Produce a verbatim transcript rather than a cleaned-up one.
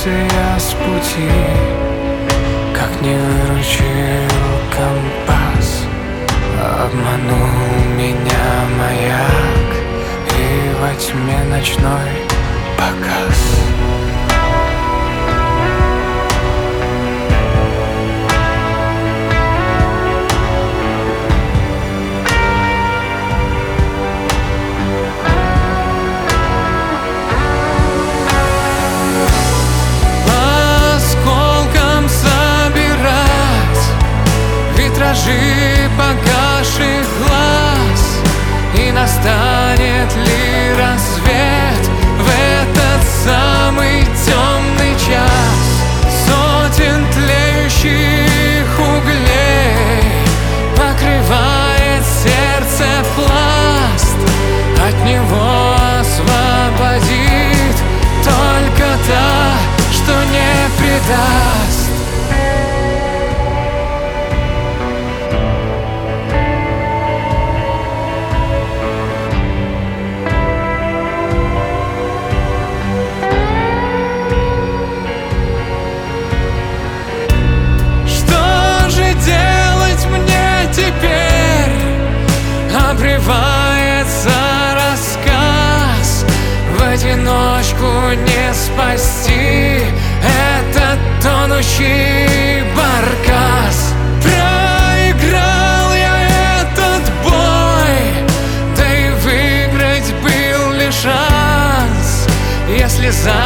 сбился я с пути, как не выручил компас. Обманул меня маяк и во тьме ночной погас. Витражи погасших глаз, и настанет ли рассвет в этот самый темный час? Сотен тлеющих углей покрывает сердце пласт, от него освободит только та, что не предаст. Обрывается рассказ, в одиночку не спасти этот тонущий баркас. Проиграл я этот бой, да и выиграть был ли шанс, если за